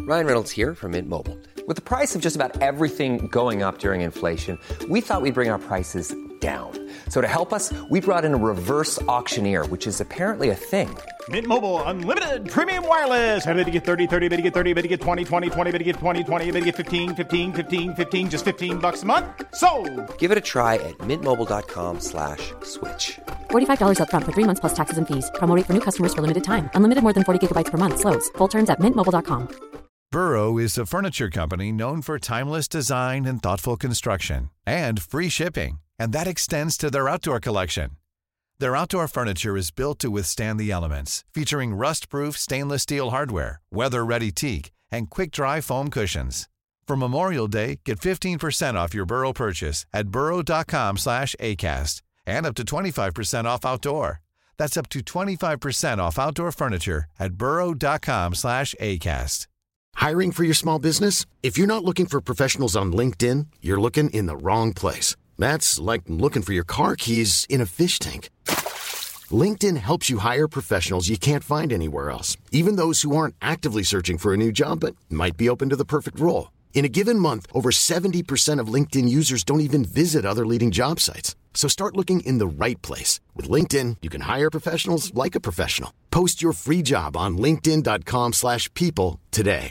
Ryan Reynolds here from Mint Mobile. With the price of just about everything going up during inflation, we thought we'd bring our prices down. So to help us, we brought in a reverse auctioneer, which is apparently a thing. Mint Mobile Unlimited Premium Wireless. How to get 30, 30, bit to get 30, bit to get 20, 20, 20, bit to get 20, 20, bit to get 15, 15, 15, 15, just $15 a month? Sold! Give it a try at mintmobile.com/switch. $45 up front for 3 months plus taxes and fees. Promo rate for new customers for limited time. Unlimited more than 40 gigabytes per month. Slows full terms at mintmobile.com. Burrow is a furniture company known for timeless design and thoughtful construction and free shipping, and that extends to their outdoor collection. Their outdoor furniture is built to withstand the elements, featuring rust-proof stainless steel hardware, weather-ready teak, and quick-dry foam cushions. For Memorial Day, get 15% off your Burrow purchase at burrow.com/ACAST and up to 25% off outdoor. That's up to 25% off outdoor furniture at burrow.com/ACAST. Hiring for your small business? If you're not looking for professionals on LinkedIn, you're looking in the wrong place. That's like looking for your car keys in a fish tank. LinkedIn helps you hire professionals you can't find anywhere else, even those who aren't actively searching for a new job but might be open to the perfect role. In a given month, over 70% of LinkedIn users don't even visit other leading job sites. So start looking in the right place. With LinkedIn, you can hire professionals like a professional. Post your free job on linkedin.com/people today.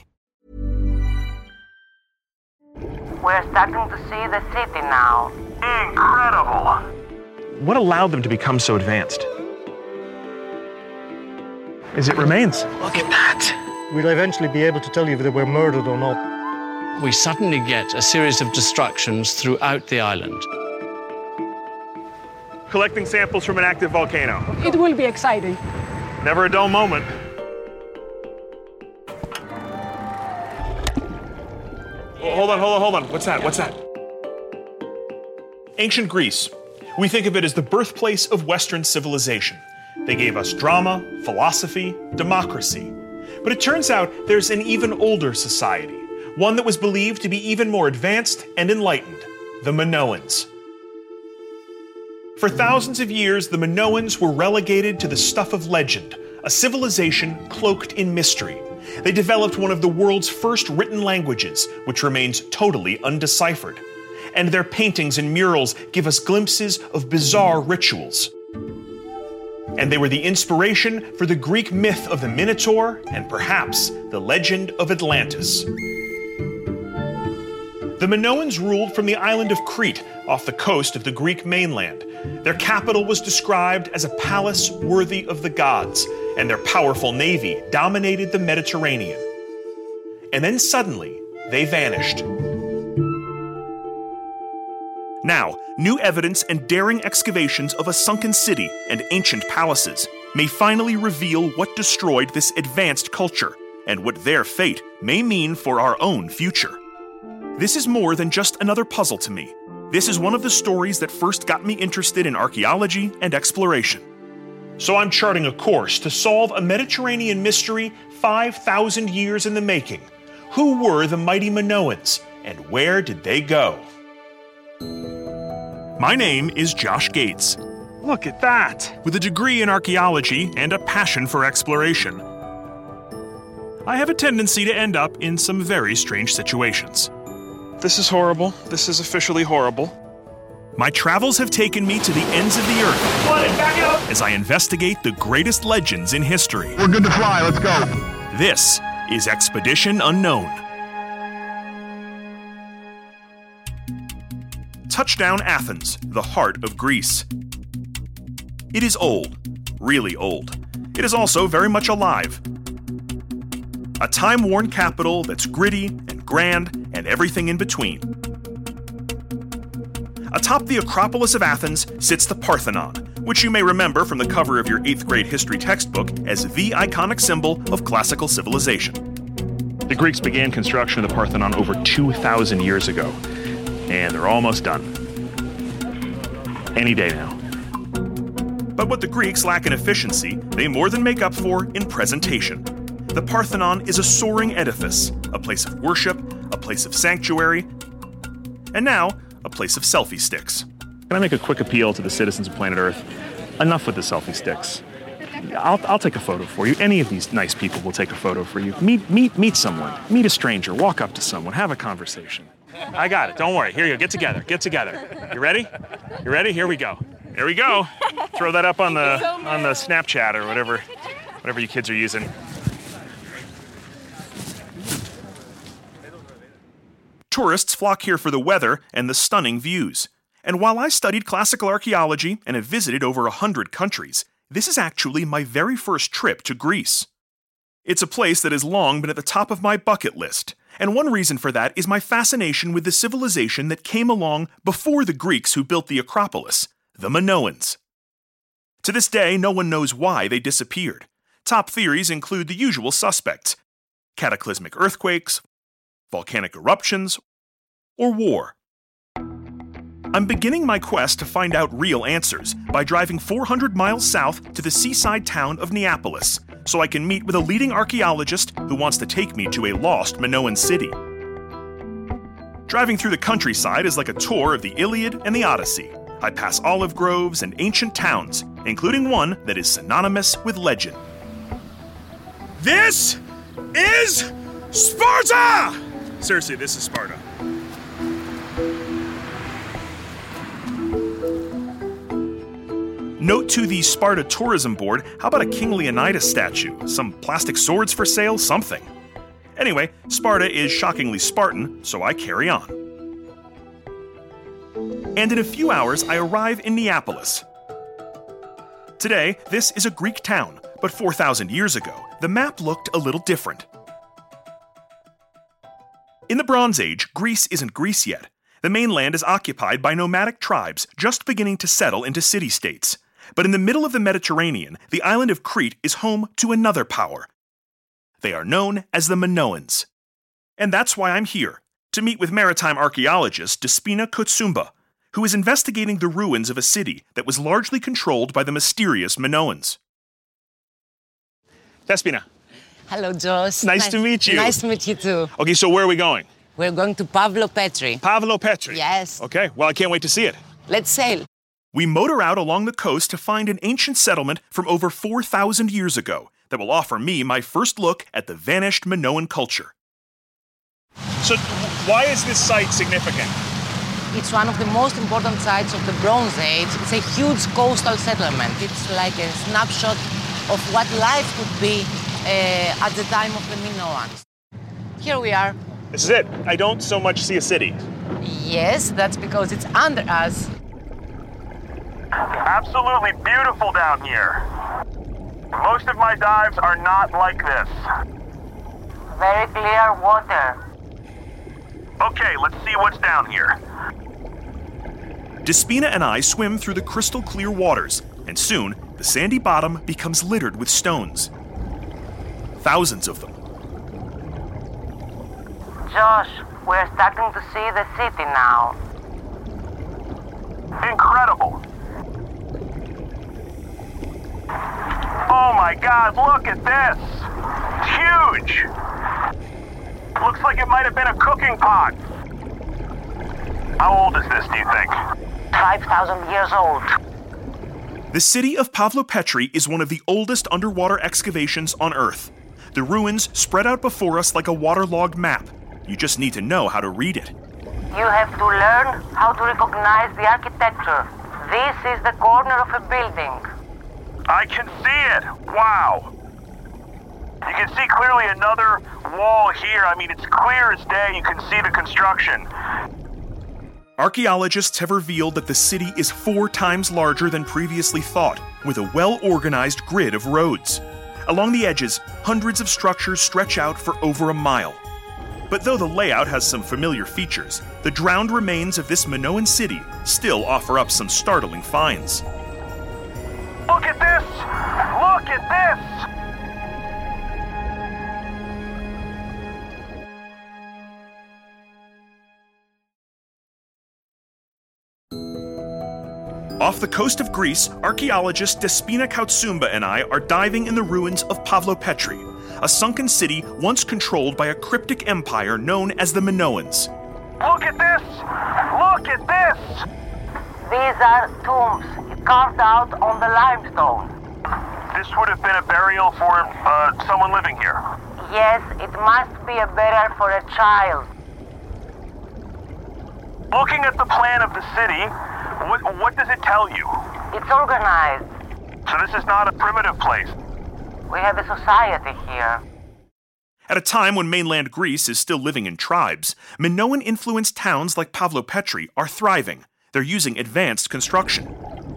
We're starting to see the city now. Incredible! What allowed them to become so advanced? Is it remains? Look at that. We'll eventually be able to tell you if they were murdered or not. We suddenly get a series of destructions throughout the island. Collecting samples from an active volcano. It will be exciting. Never a dull moment. Hold on. What's that? Ancient Greece. We think of it as the birthplace of Western civilization. They gave us drama, philosophy, democracy. But it turns out there's an even older society, one that was believed to be even more advanced and enlightened, the Minoans. For thousands of years, the Minoans were relegated to the stuff of legend, a civilization cloaked in mystery. They developed one of the world's first written languages, which remains totally undeciphered. And their paintings and murals give us glimpses of bizarre rituals. And they were the inspiration for the Greek myth of the Minotaur and perhaps the legend of Atlantis. The Minoans ruled from the island of Crete, off the coast of the Greek mainland. Their capital was described as a palace worthy of the gods, and their powerful navy dominated the Mediterranean. And then suddenly, they vanished. Now, new evidence and daring excavations of a sunken city and ancient palaces may finally reveal what destroyed this advanced culture, and what their fate may mean for our own future. This is more than just another puzzle to me. This is one of the stories that first got me interested in archaeology and exploration. So I'm charting a course to solve a Mediterranean mystery 5,000 years in the making. Who were the mighty Minoans, and where did they go? My name is Josh Gates. Look at that! With a degree in archaeology and a passion for exploration, I have a tendency to end up in some very strange situations. This is horrible. This is officially horrible. My travels have taken me to the ends of the earth as I investigate the greatest legends in history. We're good to fly, let's go. This is Expedition Unknown. Touchdown Athens, the heart of Greece. It is old, really old. It is also very much alive. A time-worn capital that's gritty and grand and everything in between. Atop the Acropolis of Athens sits the Parthenon, which you may remember from the cover of your 8th grade history textbook as the iconic symbol of classical civilization. The Greeks began construction of the Parthenon over 2,000 years ago, and they're almost done. Any day now. But what the Greeks lack in efficiency, they more than make up for in presentation. The Parthenon is a soaring edifice, a place of worship, a place of sanctuary, and now, a place of selfie sticks. Can I make a quick appeal to the citizens of planet Earth? Enough with the selfie sticks. I'll take a photo for you. Any of these nice people will take a photo for you. Meet someone. Meet a stranger. Walk up to someone. Have a conversation. I got it. Don't worry. Here you go. Get together. Get together. You ready? You ready? Here we go. There we go. Throw that up on the Snapchat or whatever you kids are using. Tourists flock here for the weather and the stunning views. And while I studied classical archaeology and have visited over 100 countries, this is actually my very first trip to Greece. It's a place that has long been at the top of my bucket list, and one reason for that is my fascination with the civilization that came along before the Greeks who built the Acropolis, the Minoans. To this day, no one knows why they disappeared. Top theories include the usual suspects: cataclysmic earthquakes, volcanic eruptions, or war. I'm beginning my quest to find out real answers by driving 400 miles south to the seaside town of Neapolis, so I can meet with a leading archaeologist who wants to take me to a lost Minoan city. Driving through the countryside is like a tour of the Iliad and the Odyssey. I pass olive groves and ancient towns, including one that is synonymous with legend. This is Sparta! Seriously, this is Sparta. Note to the Sparta Tourism Board, how about a King Leonidas statue? Some plastic swords for sale? Something. Anyway, Sparta is shockingly Spartan, so I carry on. And in a few hours, I arrive in Neapolis. Today, this is a Greek town, but 4,000 years ago, the map looked a little different. In the Bronze Age, Greece isn't Greece yet. The mainland is occupied by nomadic tribes just beginning to settle into city-states. But in the middle of the Mediterranean, the island of Crete is home to another power. They are known as the Minoans. And that's why I'm here, to meet with maritime archaeologist Despina Koutsoumba, who is investigating the ruins of a city that was largely controlled by the mysterious Minoans. Despina. Hello, Josh. Nice to meet you. Nice to meet you too. Okay, so where are we going? We're going to Pavlopetri. Pavlopetri? Yes. Okay, well, I can't wait to see it. Let's sail. We motor out along the coast to find an ancient settlement from over 4,000 years ago that will offer me my first look at the vanished Minoan culture. So, why is this site significant? It's one of the most important sites of the Bronze Age. It's a huge coastal settlement. It's like a snapshot of what life could be at the time of the Minoans. Here we are. This is it. I don't so much see a city. Yes, that's because it's under us. Absolutely beautiful down here. Most of my dives are not like this. Very clear water. Okay, let's see what's down here. Despina and I swim through the crystal clear waters, and soon the sandy bottom becomes littered with stones. Thousands of them. Josh, we're starting to see the city now. Incredible. Oh my God, look at this. It's huge. Looks like it might have been a cooking pot. How old is this, do you think? 5,000 years old. The city of Pavlopetri is one of the oldest underwater excavations on Earth. The ruins spread out before us like a waterlogged map. You just need to know how to read it. You have to learn how to recognize the architecture. This is the corner of a building. I can see it. Wow. You can see clearly another wall here. I mean, it's clear as day. You can see the construction. Archaeologists have revealed that the city is 4 times larger than previously thought, with a well-organized grid of roads. Along the edges, hundreds of structures stretch out for over a mile. But though the layout has some familiar features, the drowned remains of this Minoan city still offer up some startling finds. Look at this! Look at this! Off the coast of Greece, archaeologist Despina Koutsoumba and I are diving in the ruins of Pavlopetri, a sunken city once controlled by a cryptic empire known as the Minoans. Look at this! Look at this! These are tombs carved out on the limestone. This would have been a burial for someone living here. Yes, it must be a burial for a child. Looking at the plan of the city, what does it tell you? It's organized. So this is not a primitive place. We have a society here. At a time when mainland Greece is still living in tribes, Minoan-influenced towns like Pavlopetri are thriving. They're using advanced construction.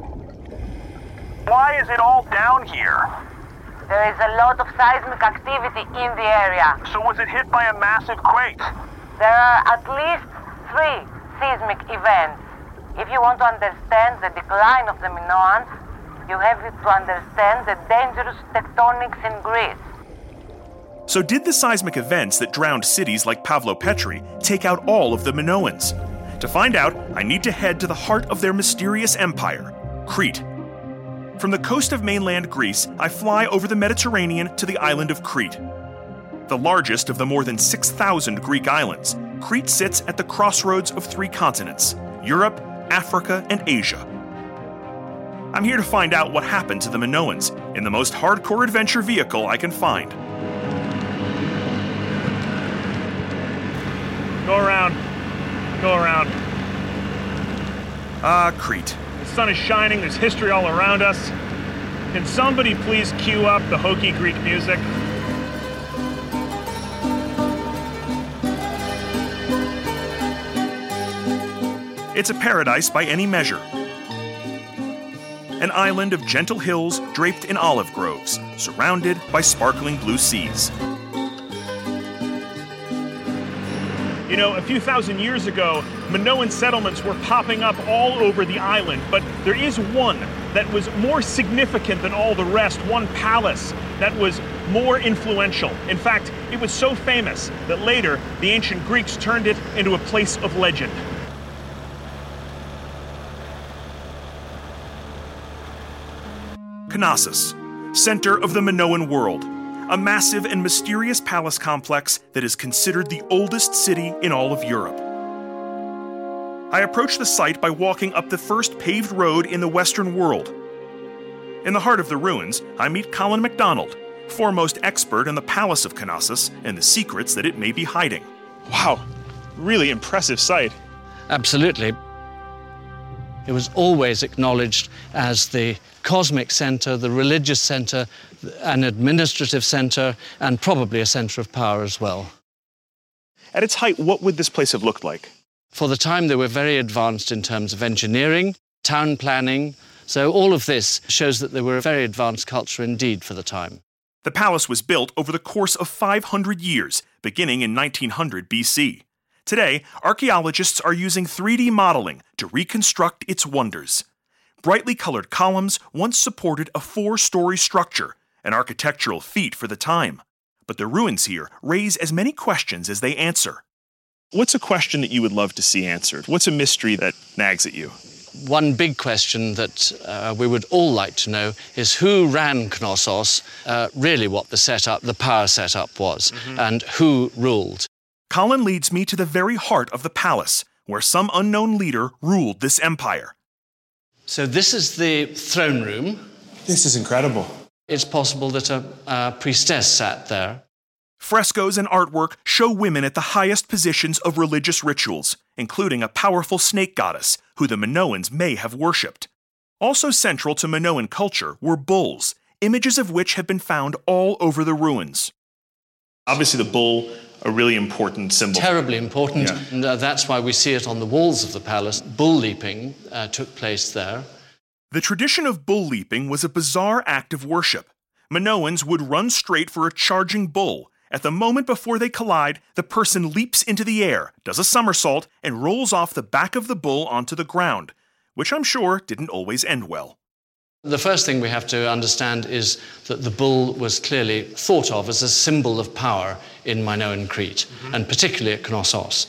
Why is it all down here? There is a lot of seismic activity in the area. So was it hit by a massive quake? There are at least 3 seismic events. If you want to understand the decline of the Minoans, you have to understand the dangerous tectonics in Greece. So did the seismic events that drowned cities like Pavlopetri take out all of the Minoans? To find out, I need to head to the heart of their mysterious empire, Crete. From the coast of mainland Greece, I fly over the Mediterranean to the island of Crete. The largest of the more than 6,000 Greek islands, Crete sits at the crossroads of 3 continents, Europe, Africa, and Asia. I'm here to find out what happened to the Minoans in the most hardcore adventure vehicle I can find. Go around. Go around. Ah, Crete. The sun is shining, there's history all around us. Can somebody please cue up the hokey Greek music? It's a paradise by any measure. An island of gentle hills draped in olive groves, surrounded by sparkling blue seas. You know, a few thousand years ago, Minoan settlements were popping up all over the island, but there is one that was more significant than all the rest, one palace that was more influential. In fact, it was so famous that later the ancient Greeks turned it into a place of legend. Knossos, center of the Minoan world, a massive and mysterious palace complex that is considered the oldest city in all of Europe. I approach the site by walking up the first paved road in the Western world. In the heart of the ruins, I meet Colin MacDonald, foremost expert in the Palace of Knossos and the secrets that it may be hiding. Wow, really impressive sight. Absolutely. It was always acknowledged as the cosmic center, the religious center, an administrative center, and probably a center of power as well. At its height, what would this place have looked like? For the time, they were very advanced in terms of engineering, town planning, so all of this shows that they were a very advanced culture indeed for the time. The palace was built over the course of 500 years, beginning in 1900 BC. Today, archaeologists are using 3D modeling to reconstruct its wonders. Brightly colored columns once supported a 4-story structure, an architectural feat for the time. But the ruins here raise as many questions as they answer. What's a question that you would love to see answered? What's a mystery that nags at you? One big question that we would all like to know is who ran Knossos, really what the power setup was, and who ruled. Colin leads me to the very heart of the palace, where some unknown leader ruled this empire. So this is the throne room. This is incredible. It's possible that a priestess sat there. Frescoes and artwork show women at the highest positions of religious rituals, including a powerful snake goddess who the Minoans may have worshipped. Also central to Minoan culture were bulls, images of which have been found all over the ruins. Obviously the bull, a really important symbol. Terribly important, and that's why we see it on the walls of the palace. Bull leaping took place there. The tradition of bull leaping was a bizarre act of worship. Minoans would run straight for a charging bull. At the moment before they collide, the person leaps into the air, does a somersault, and rolls off the back of the bull onto the ground, which I'm sure didn't always end well. The first thing we have to understand is that the bull was clearly thought of as a symbol of power in Minoan Crete, and particularly at Knossos.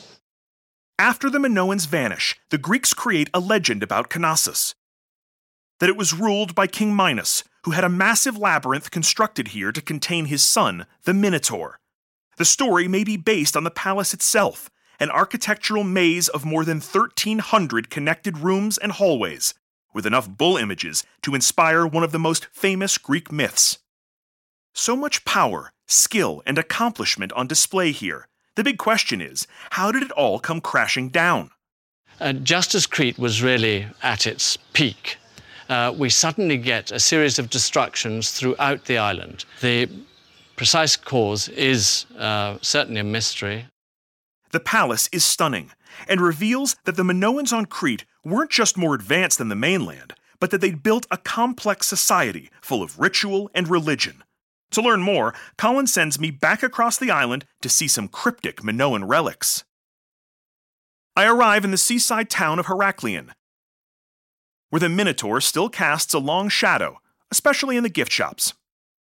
After the Minoans vanish, the Greeks create a legend about Knossos. That it was ruled by King Minos, who had a massive labyrinth constructed here to contain his son, the Minotaur. The story may be based on the palace itself, an architectural maze of more than 1,300 connected rooms and hallways, with enough bull images to inspire one of the most famous Greek myths. So much power, skill, and accomplishment on display here. The big question is, how did it all come crashing down? Just as Crete was really at its peak, we suddenly get a series of destructions throughout the island. The precise cause is certainly a mystery. The palace is stunning and reveals that the Minoans on Crete weren't just more advanced than the mainland, but that they'd built a complex society full of ritual and religion. To learn more, Colin sends me back across the island to see some cryptic Minoan relics. I arrive in the seaside town of Heraklion, where the Minotaur still casts a long shadow, especially in the gift shops.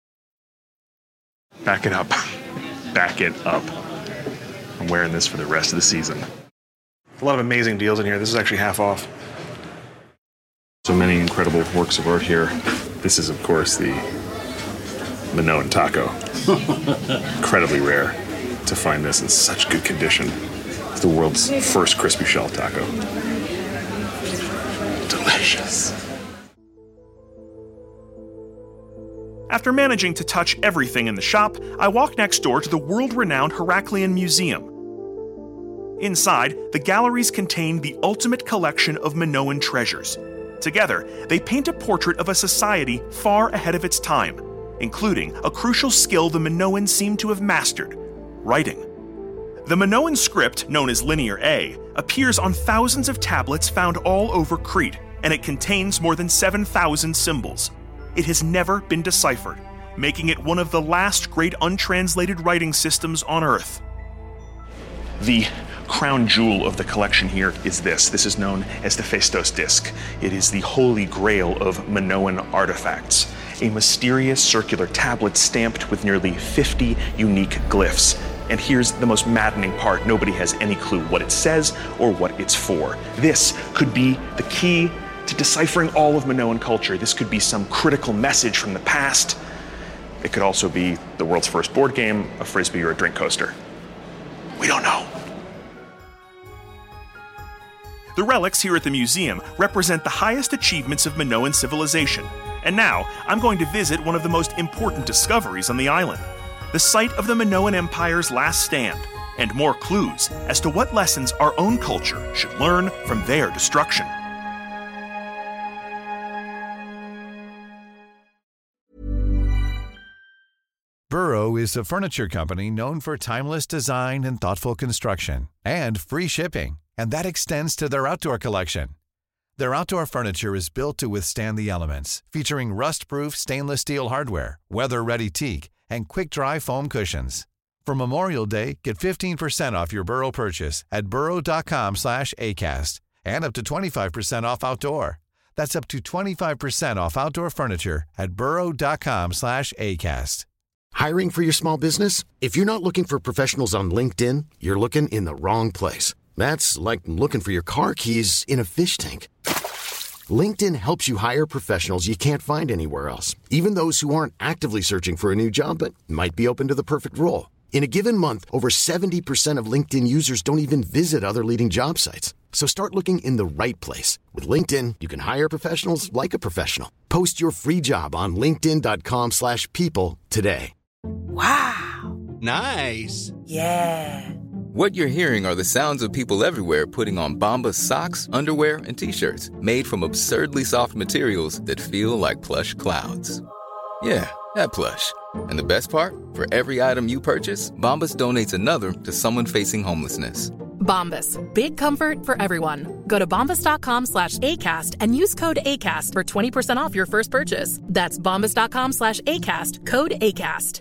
Back it up. Back it up. I'm wearing this for the rest of the season. A lot of amazing deals in here. This is actually half off. So many incredible works of art here. This is, of course, the Minoan taco. Incredibly rare to find this in such good condition. It's the world's first crispy shell taco. Delicious. After managing to touch everything in the shop, I walk next door to the world-renowned Heraklion Museum. Inside, the galleries contain the ultimate collection of Minoan treasures. Together, they paint a portrait of a society far ahead of its time, including a crucial skill the Minoans seem to have mastered: writing. The Minoan script, known as Linear A, appears on thousands of tablets found all over Crete, and it contains more than 7,000 symbols. It has never been deciphered, making it one of the last great untranslated writing systems on Earth. The crown jewel of the collection here is this. This is known as the Phaistos disc. It is the holy grail of Minoan artifacts, a mysterious circular tablet stamped with nearly 50 unique glyphs. And here's the most maddening part. Nobody has any clue what it says or what it's for. This could be the key to deciphering all of Minoan culture. This could be some critical message from the past. It could also be the world's first board game, a frisbee, or a drink coaster. We don't know. The relics here at the museum represent the highest achievements of Minoan civilization. And now, I'm going to visit one of the most important discoveries on the island, the site of the Minoan Empire's last stand, and more clues as to what lessons our own culture should learn from their destruction. Burrow is a furniture company known for timeless design and thoughtful construction, and free shipping, and that extends to their outdoor collection. Their outdoor furniture is built to withstand the elements, featuring rust-proof stainless steel hardware, weather-ready teak, and quick-dry foam cushions. For Memorial Day, get 15% off your Burrow purchase at burrow.com/acast, and up to 25% off outdoor. That's up to 25% off outdoor furniture at burrow.com/acast. Hiring for your small business? If you're not looking for professionals on LinkedIn, you're looking in the wrong place. That's like looking for your car keys in a fish tank. LinkedIn helps you hire professionals you can't find anywhere else, even those who aren't actively searching for a new job but might be open to the perfect role. In a given month, over 70% of LinkedIn users don't even visit other leading job sites. So start looking in the right place. With LinkedIn, you can hire professionals like a professional. Post your free job on linkedin.com/people today. Wow. Nice. Yeah. What you're hearing are the sounds of people everywhere putting on Bombas socks, underwear, and T-shirts made from absurdly soft materials that feel like plush clouds. Yeah, that plush. And the best part? For every item you purchase, Bombas donates another to someone facing homelessness. Bombas. Big comfort for everyone. Go to bombas.com/ACAST and use code ACAST for 20% off your first purchase. That's bombas.com/ACAST. Code ACAST.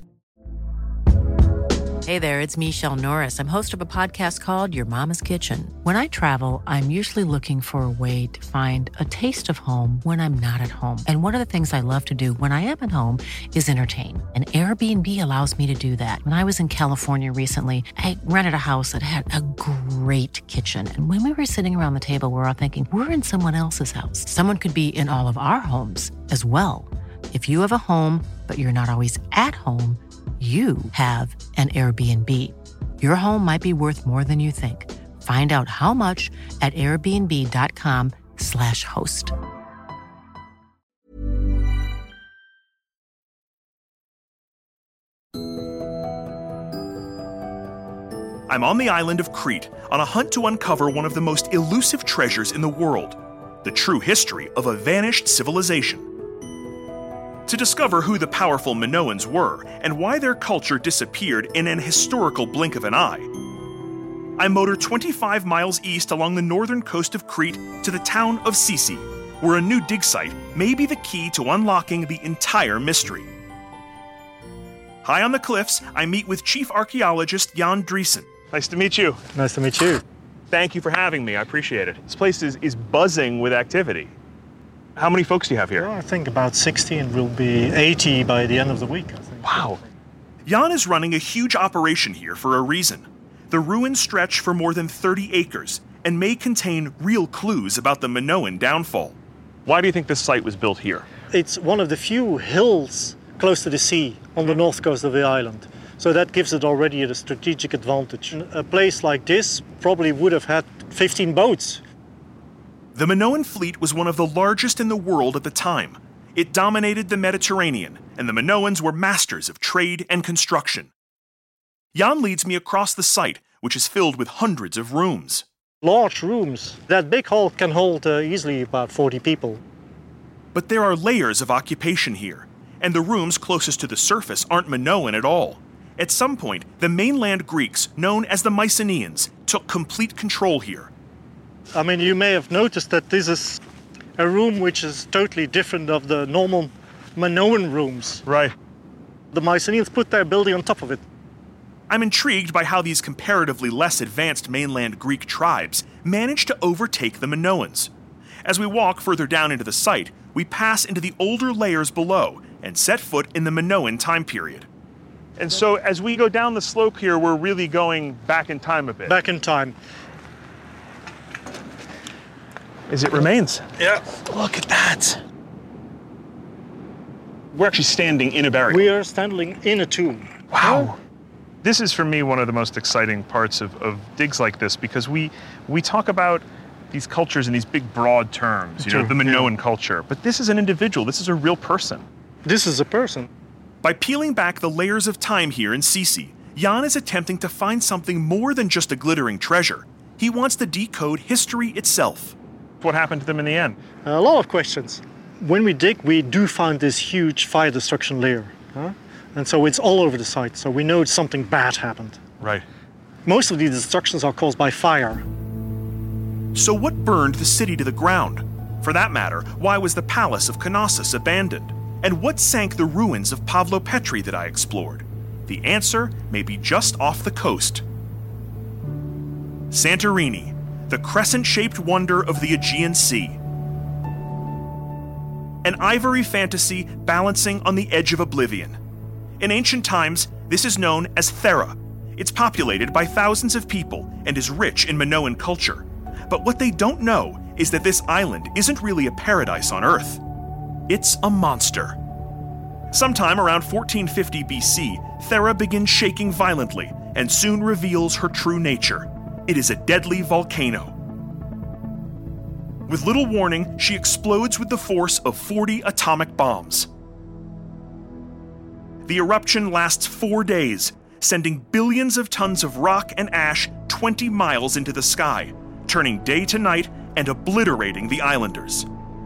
Hey there, it's Michelle Norris. I'm host of a podcast called Your Mama's Kitchen. When I travel, I'm usually looking for a way to find a taste of home when I'm not at home. And one of the things I love to do when I am at home is entertain. And Airbnb allows me to do that. When I was in California recently, I rented a house that had a great kitchen. And when we were sitting around the table, we're all thinking, we're in someone else's house. Someone could be in all of our homes as well. If you have a home, but you're not always at home, you have an Airbnb. Your home might be worth more than you think. Find out how much at airbnb.com/host. I'm on the island of Crete on a hunt to uncover one of the most elusive treasures in the world, the true history of a vanished civilization. To discover who the powerful Minoans were and why their culture disappeared in an historical blink of an eye, I motor 25 miles east along the northern coast of Crete to the town of Sisi, where a new dig site may be the key to unlocking the entire mystery. High on the cliffs, I meet with Chief Archaeologist Jan Driessen. Nice to meet you. Nice to meet you. Thank you for having me. I appreciate it. This place is buzzing with activity. How many folks do you have here? Well, I think about 60, and we'll be 80 by the end of the week, I think. Wow. Jan is running a huge operation here for a reason. The ruins stretch for more than 30 acres and may contain real clues about the Minoan downfall. Why do you think this site was built here? It's one of the few hills close to the sea on the north coast of the island. So that gives it already a strategic advantage. A place like this probably would have had 15 boats. The Minoan fleet was one of the largest in the world at the time. It dominated the Mediterranean, and the Minoans were masters of trade and construction. Jan leads me across the site, which is filled with hundreds of rooms. Large rooms. That big hall can hold easily about 40 people. But there are layers of occupation here, and the rooms closest to the surface aren't Minoan at all. At some point, the mainland Greeks, known as the Mycenaeans, took complete control here. I mean, you may have noticed that this is a room which is totally different of the normal Minoan rooms. Right. The Mycenaeans put their building on top of it. I'm intrigued by how these comparatively less advanced mainland Greek tribes managed to overtake the Minoans. As we walk further down into the site, we pass into the older layers below and set foot in the Minoan time period. And so as we go down the slope here, we're really going back in time a bit. Back in time. Is it remains? Yeah. Look at that. We're actually standing in a burial. We are standing in a tomb. Wow. This is, for me, one of the most exciting parts of digs like this, because we talk about these cultures in these big, broad terms, the Minoan culture. But this is an individual. This is a real person. This is a person. By peeling back the layers of time here in Sisi, Jan is attempting to find something more than just a glittering treasure. He wants to decode history itself. What happened to them in the end? A lot of questions. When we dig, we do find this huge fire destruction layer. And so it's all over the site, so we know something bad happened. Right. Most of these destructions are caused by fire. So what burned the city to the ground? For that matter, why was the palace of Knossos abandoned? And what sank the ruins of Pavlopetri that I explored? The answer may be just off the coast. Santorini, the crescent-shaped wonder of the Aegean Sea. An ivory fantasy balancing on the edge of oblivion. In ancient times, this is known as Thera. It's populated by thousands of people and is rich in Minoan culture. But what they don't know is that this island isn't really a paradise on Earth. It's a monster. Sometime around 1450 BC, Thera begins shaking violently and soon reveals her true nature. It is a deadly volcano. With little warning, she explodes with the force of 40 atomic bombs. The eruption lasts 4 days, sending billions of tons of rock and ash 20 miles into the sky, turning day to night and obliterating the islanders.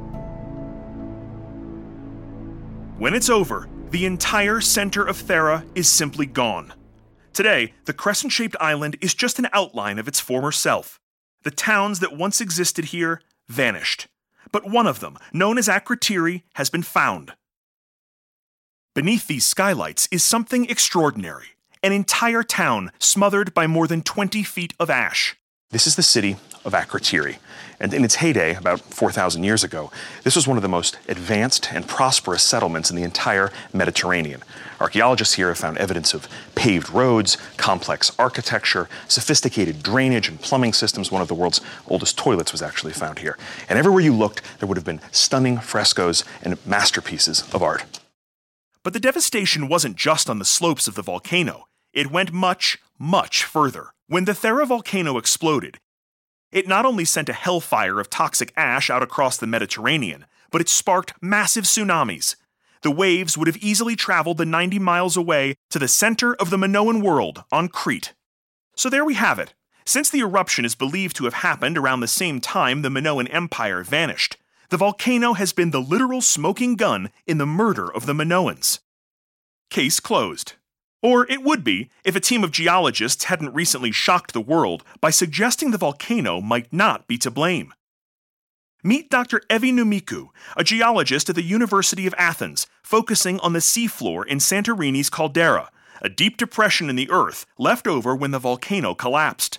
When it's over, the entire center of Thera is simply gone. Today, the crescent-shaped island is just an outline of its former self. The towns that once existed here vanished. But one of them, known as Akrotiri, has been found. Beneath these skylights is something extraordinary. An entire town smothered by more than 20 feet of ash. This is the city of Akrotiri. And in its heyday, about 4,000 years ago, this was one of the most advanced and prosperous settlements in the entire Mediterranean. Archaeologists here have found evidence of paved roads, complex architecture, sophisticated drainage and plumbing systems. One of the world's oldest toilets was actually found here. And everywhere you looked, there would have been stunning frescoes and masterpieces of art. But the devastation wasn't just on the slopes of the volcano. It went much, much further. When the Thera volcano exploded, it not only sent a hellfire of toxic ash out across the Mediterranean, but it sparked massive tsunamis. The waves would have easily traveled the 90 miles away to the center of the Minoan world on Crete. So there we have it. Since the eruption is believed to have happened around the same time the Minoan Empire vanished, the volcano has been the literal smoking gun in the murder of the Minoans. Case closed. Or it would be if a team of geologists hadn't recently shocked the world by suggesting the volcano might not be to blame. Meet Dr. Evi Numiku, a geologist at the University of Athens, focusing on the seafloor in Santorini's caldera, a deep depression in the earth left over when the volcano collapsed.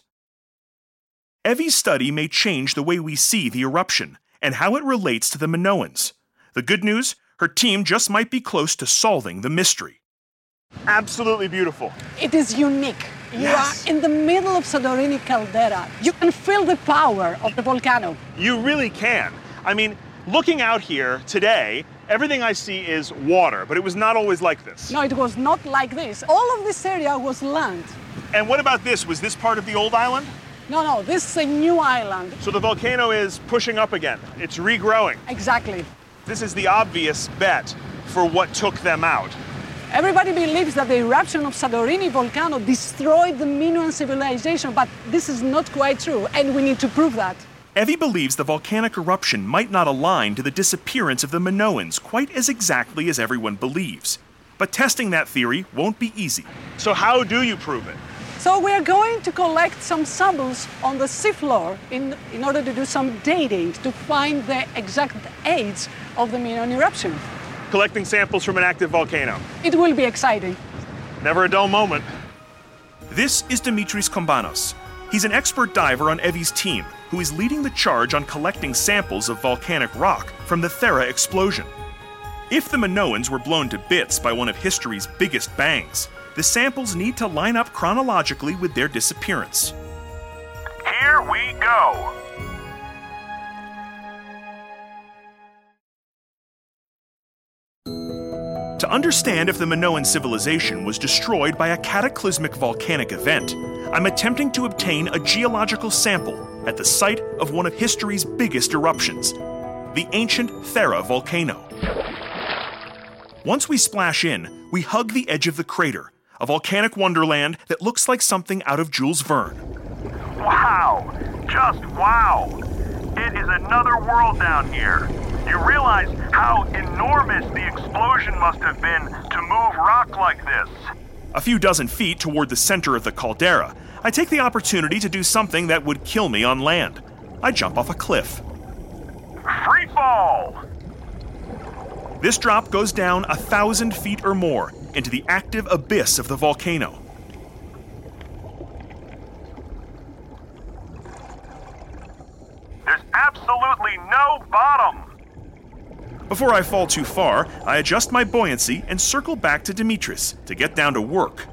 Evi's study may change the way we see the eruption and how it relates to the Minoans. The good news, her team just might be close to solving the mystery. Absolutely beautiful. It is unique. You are in the middle of Santorini caldera. You can feel the power of the volcano. You really can. I mean, looking out here today, everything I see is water, but it was not always like this. No, it was not like this. All of this area was land. And what about this? Was this part of the old island? No, this is a new island. So the volcano is pushing up again. It's regrowing. Exactly. This is the obvious bet for what took them out. Everybody believes that the eruption of Santorini volcano destroyed the Minoan civilization, but this is not quite true, and we need to prove that. Evi believes the volcanic eruption might not align to the disappearance of the Minoans quite as exactly as everyone believes. But testing that theory won't be easy. So how do you prove it? So we are going to collect some samples on the seafloor in order to do some dating to find the exact age of the Minoan eruption. Collecting samples from an active volcano. It will be exciting. Never a dull moment. This is Dimitris Kombanos. He's an expert diver on Evi's team, who is leading the charge on collecting samples of volcanic rock from the Thera explosion. If the Minoans were blown to bits by one of history's biggest bangs, the samples need to line up chronologically with their disappearance. Here we go. To understand if the Minoan civilization was destroyed by a cataclysmic volcanic event, I'm attempting to obtain a geological sample at the site of one of history's biggest eruptions, the ancient Thera volcano. Once we splash in, we hug the edge of the crater, a volcanic wonderland that looks like something out of Jules Verne. Wow! Just wow! It is another world down here. You realize how enormous the explosion must have been to move rock like this. A few dozen feet toward the center of the caldera, I take the opportunity to do something that would kill me on land. I jump off a cliff. Free fall! This drop goes down 1,000 feet or more into the active abyss of the volcano. There's absolutely no bottom! Before I fall too far, I adjust my buoyancy and circle back to Dimitris to get down to work.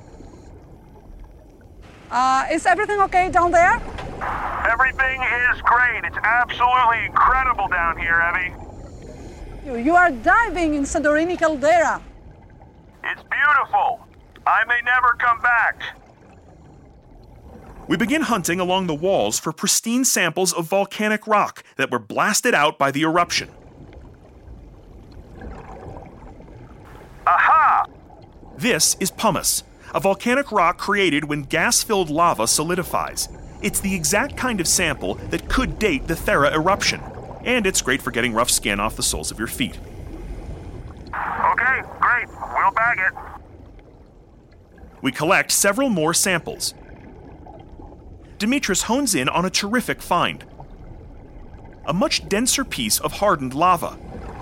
Is everything okay down there? Everything is great. It's absolutely incredible down here, Evi. You are diving in Santorini caldera. It's beautiful. I may never come back. We begin hunting along the walls for pristine samples of volcanic rock that were blasted out by the eruption. Aha! This is pumice, a volcanic rock created when gas-filled lava solidifies. It's the exact kind of sample that could date the Thera eruption, and it's great for getting rough skin off the soles of your feet. Okay, great. We'll bag it. We collect several more samples. Dimitris hones in on a terrific find. A much denser piece of hardened lava.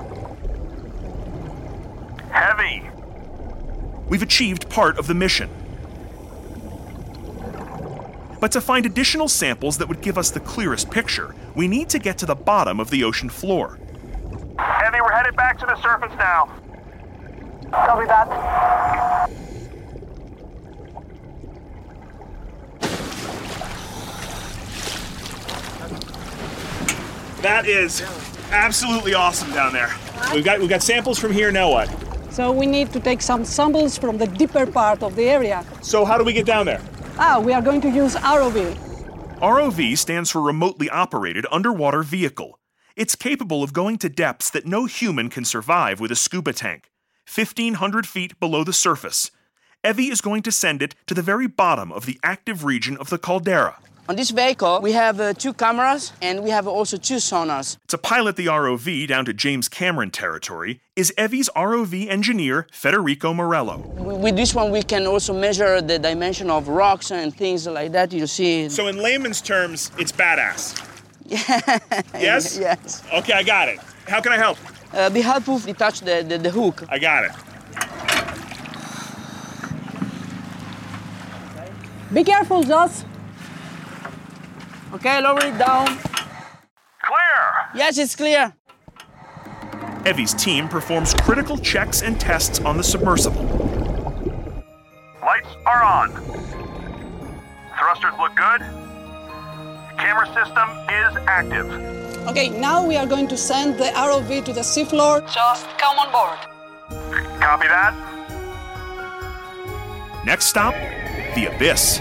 Heavy. We've achieved part of the mission. But to find additional samples that would give us the clearest picture, we need to get to the bottom of the ocean floor. Heavy, we're headed back to the surface now. Copy that. That is absolutely awesome down there. We've got samples from here, now what? So we need to take some samples from the deeper part of the area. So how do we get down there? We are going to use ROV. ROV stands for Remotely Operated Underwater Vehicle. It's capable of going to depths that no human can survive with a scuba tank, 1,500 feet below the surface. Evie is going to send it to the very bottom of the active region of the caldera. On this vehicle, we have 2 cameras and we have also 2 sonars. To pilot the ROV down to James Cameron territory is Evie's ROV engineer, Federico Morello. With this one, we can also measure the dimension of rocks and things like that. You see. So in layman's terms, it's badass. Yes? Yes. Okay, I got it. How can I help? Be helpful to detach the hook. I got it. Be careful, Joss. Okay, lower it down. Clear! Yes, it's clear. Evie's team performs critical checks and tests on the submersible. Lights are on. Thrusters look good. Camera system is active. Okay, now we are going to send the ROV to the seafloor. Just come on board. Copy that. Next stop, the Abyss.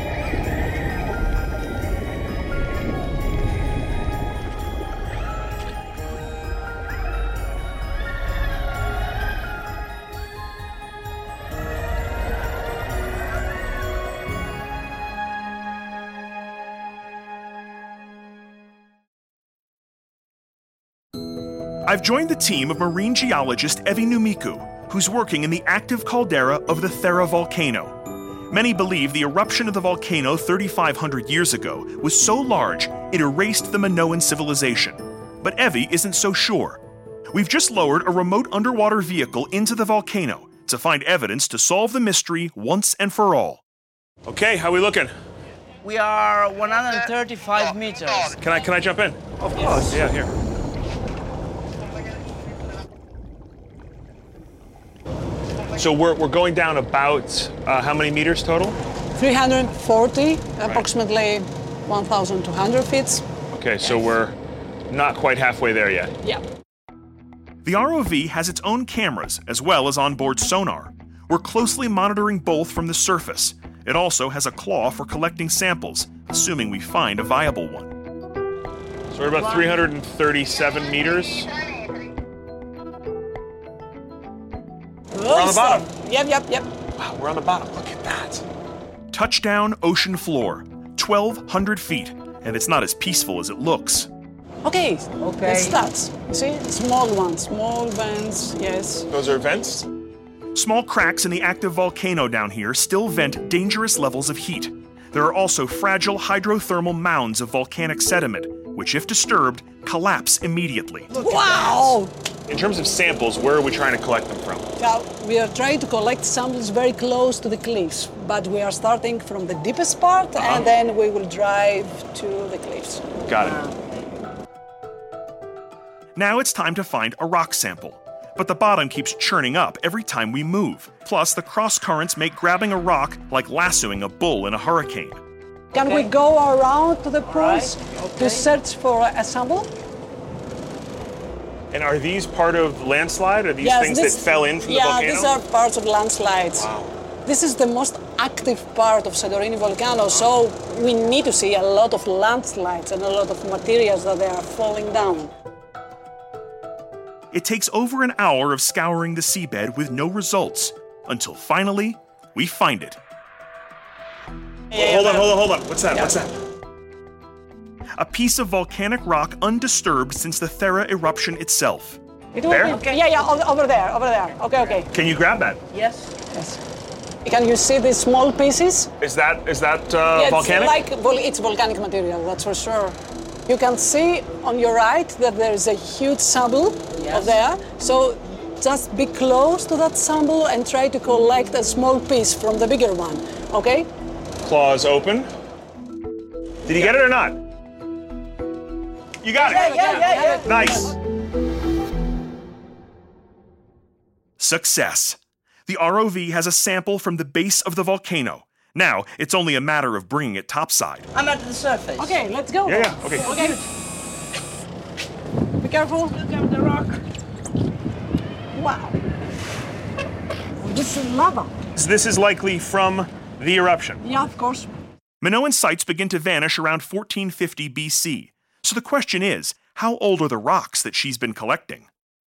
I've joined the team of marine geologist Evie Numiku, who's working in the active caldera of the Thera volcano. Many believe the eruption of the volcano 3,500 years ago was so large it erased the Minoan civilization. But Evie isn't so sure. We've just lowered a remote underwater vehicle into the volcano to find evidence to solve the mystery once and for all. Okay, how are we looking? We are 135 meters. Can I jump in? Of course. Yeah, here. So we're going down about how many meters total? 340, approximately 1,200 feet. Okay, so we're not quite halfway there yet. Yeah. The ROV has its own cameras as well as onboard sonar. We're closely monitoring both from the surface. It also has a claw for collecting samples, assuming we find a viable one. So we're about 337 meters. We're on the bottom. Yep. Wow, we're on the bottom. Look at that. Touchdown ocean floor, 1,200 feet, and it's not as peaceful as it looks. Okay. Let's start. See, small ones, small vents, yes. Those are vents? Small cracks in the active volcano down here still vent dangerous levels of heat. There are also fragile hydrothermal mounds of volcanic sediment, which, if disturbed, collapse immediately. Wow! In terms of samples, where are we trying to collect them from? Now, we are trying to collect samples very close to the cliffs, but we are starting from the deepest part, and then we will drive to the cliffs. Got it. Now it's time to find a rock sample. But the bottom keeps churning up every time we move. Plus, the cross currents make grabbing a rock like lassoing a bull in a hurricane. Can we go around to the pools to search for a sample? And are these part of landslide? Are these things that fell in from the volcano? Yeah, these are parts of landslides. Wow. This is the most active part of Santorini volcano, so we need to see a lot of landslides and a lot of materials that they are falling down. It takes over an hour of scouring the seabed with no results, until finally, we find it. Hold on. What's that? A piece of volcanic rock undisturbed since the Thera eruption itself. There? Okay. Yeah, over there. Okay. Can you grab that? Yes. Can you see these small pieces? Is that volcanic? It's volcanic material, that's for sure. You can see on your right that there is a huge sample of there. So just be close to that sample and try to collect a small piece from the bigger one, okay? Claws open. Did you get it or not? You got it. Yeah. Nice. Success. The ROV has a sample from the base of the volcano. Now, it's only a matter of bringing it topside. I'm at the surface. Okay, let's go. Yeah, okay. Be careful. Look at the rock. Wow. This is lava. This is likely from the eruption. Yeah, of course. Minoan sites begin to vanish around 1450 BC. So the question is, how old are the rocks that she's been collecting?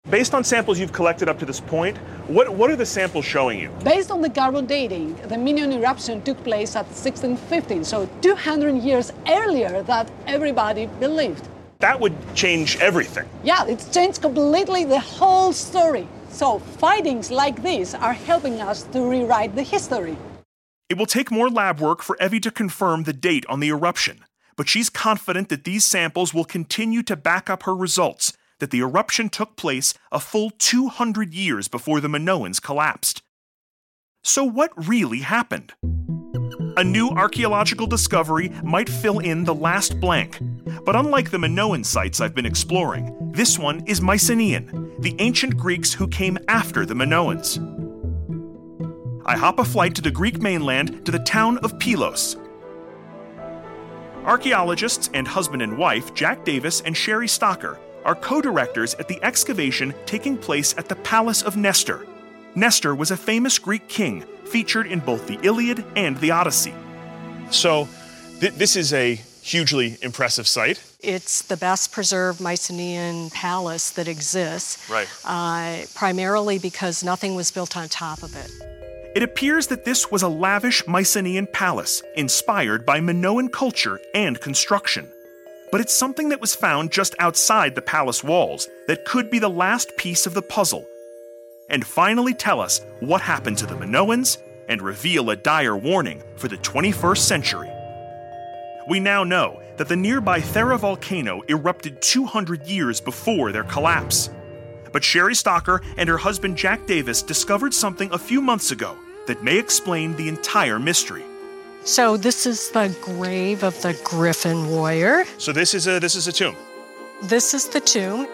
Based on samples you've collected up to this point, what are the samples showing you? Based on the carbon dating, the Minoan eruption took place at 1615, so 200 years earlier than everybody believed. That would change everything. Yeah, it's changed completely the whole story. So findings like this are helping us to rewrite the history. It will take more lab work for Evie to confirm the date on the eruption, but she's confident that these samples will continue to back up her results, that the eruption took place a full 200 years before the Minoans collapsed. So what really happened? A new archaeological discovery might fill in the last blank, but unlike the Minoan sites I've been exploring, this one is Mycenaean, the ancient Greeks who came after the Minoans. I hop a flight to the Greek mainland to the town of Pylos. Archaeologists and husband and wife Jack Davis and Sherry Stocker are co-directors at the excavation taking place at the Palace of Nestor. Nestor was a famous Greek king featured in both the Iliad and the Odyssey. So, this is a hugely impressive site. It's the best preserved Mycenaean palace that exists, Right. Primarily because nothing was built on top of it. It appears that this was a lavish Mycenaean palace inspired by Minoan culture and construction. But it's something that was found just outside the palace walls that could be the last piece of the puzzle, and finally tell us what happened to the Minoans and reveal a dire warning for the 21st century. We now know that the nearby Thera volcano erupted 200 years before their collapse. But Sherry Stocker and her husband Jack Davis discovered something a few months ago that may explain the entire mystery. So this is the grave of the Griffin warrior. So this is a tomb. This is the tomb.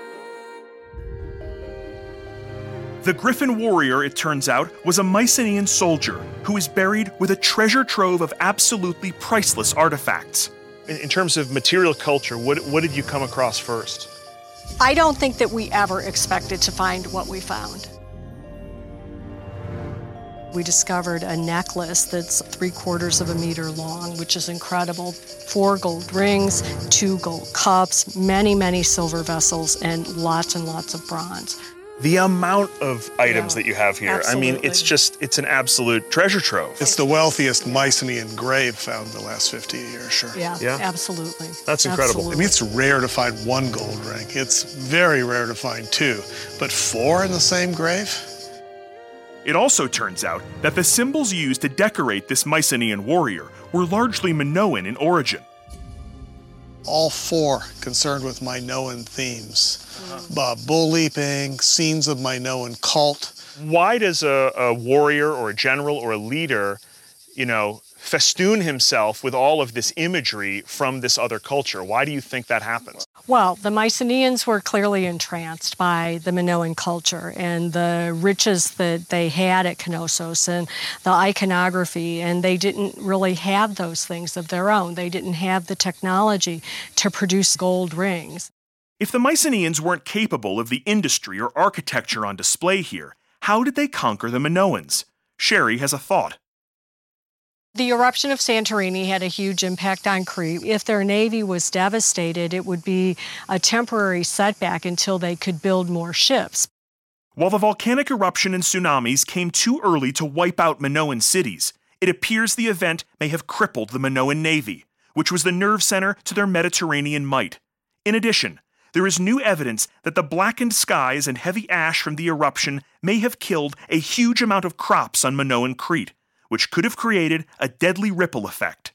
The Griffin warrior, it turns out, was a Mycenaean soldier who is buried with a treasure trove of absolutely priceless artifacts. In terms of material culture, what did you come across first? I don't think that we ever expected to find what we found. We discovered a necklace that's 3/4 of a meter long, which is incredible. 4 gold rings, 2 gold cups, many silver vessels, and lots of bronze. The amount of items that you have here, Absolutely. I mean, it's an absolute treasure trove. It's the wealthiest Mycenaean grave found in the last 50 years, sure. Yeah, absolutely. That's incredible. I mean, it's rare to find 1 gold ring. It's very rare to find 2, but 4 in the same grave? It also turns out that the symbols used to decorate this Mycenaean warrior were largely Minoan in origin. All 4 concerned with Minoan themes. Bull leaping, scenes of Minoan cult. Why does a warrior or a general or a leader, festoon himself with all of this imagery from this other culture? Why do you think that happens? Well, the Mycenaeans were clearly entranced by the Minoan culture and the riches that they had at Knossos and the iconography, and they didn't really have those things of their own. They didn't have the technology to produce gold rings. If the Mycenaeans weren't capable of the industry or architecture on display here, how did they conquer the Minoans? Sherry has a thought. The eruption of Santorini had a huge impact on Crete. If their navy was devastated, it would be a temporary setback until they could build more ships. While the volcanic eruption and tsunamis came too early to wipe out Minoan cities, it appears the event may have crippled the Minoan navy, which was the nerve center to their Mediterranean might. In addition, there is new evidence that the blackened skies and heavy ash from the eruption may have killed a huge amount of crops on Minoan Crete, which could have created a deadly ripple effect.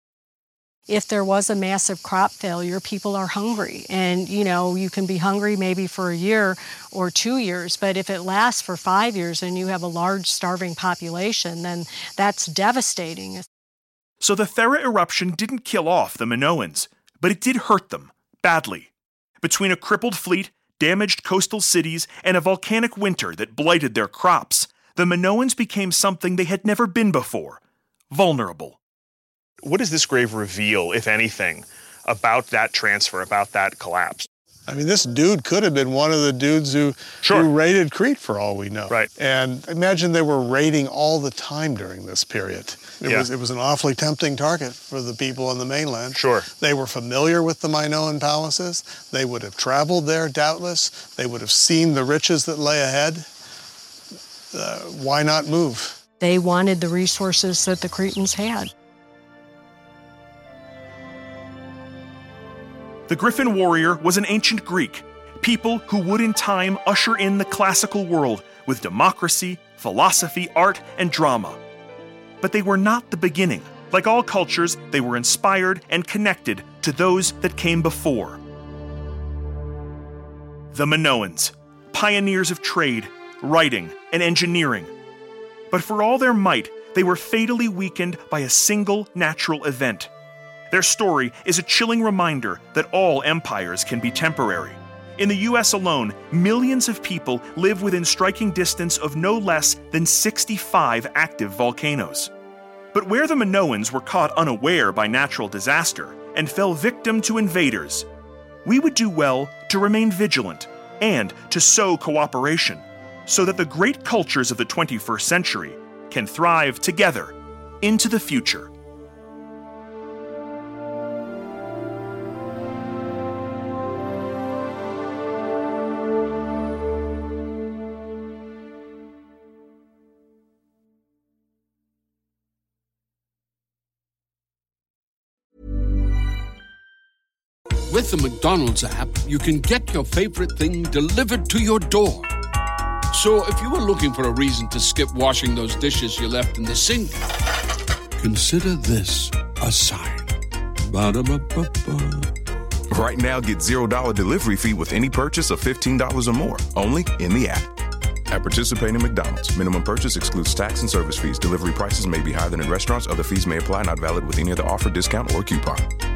If there was a massive crop failure, people are hungry. And, you can be hungry maybe for a year or 2 years, but if it lasts for 5 years and you have a large starving population, then that's devastating. So the Thera eruption didn't kill off the Minoans, but it did hurt them, badly. Between a crippled fleet, damaged coastal cities, and a volcanic winter that blighted their crops, the Minoans became something they had never been before, vulnerable. What does this grave reveal, if anything, about that transfer, about that collapse? I mean, this dude could have been one of the dudes who raided Crete for all we know. Right. And imagine they were raiding all the time during this period. It was an awfully tempting target for the people on the mainland. Sure. They were familiar with the Minoan palaces. They would have traveled there, doubtless. They would have seen the riches that lay ahead. Why not move? They wanted the resources that the Cretans had. The Griffin warrior was an ancient Greek, people who would in time usher in the classical world with democracy, philosophy, art, and drama. But they were not the beginning. Like all cultures, they were inspired and connected to those that came before. The Minoans, pioneers of trade, writing, and engineering. But for all their might, they were fatally weakened by a single natural event. Their story is a chilling reminder that all empires can be temporary. In the US alone, millions of people live within striking distance of no less than 65 active volcanoes. But where the Minoans were caught unaware by natural disaster and fell victim to invaders, we would do well to remain vigilant and to sow cooperation, so that the great cultures of the 21st century can thrive together into the future. With the McDonald's app, you can get your favorite thing delivered to your door. So if you were looking for a reason to skip washing those dishes you left in the sink, consider this a sign. Ba-da-ba-ba-ba. Right now, get $0 delivery fee with any purchase of $15 or more, only in the app. At participating McDonald's, minimum purchase excludes tax and service fees. Delivery prices may be higher than in restaurants. Other fees may apply, not valid with any other offer, discount, or coupon.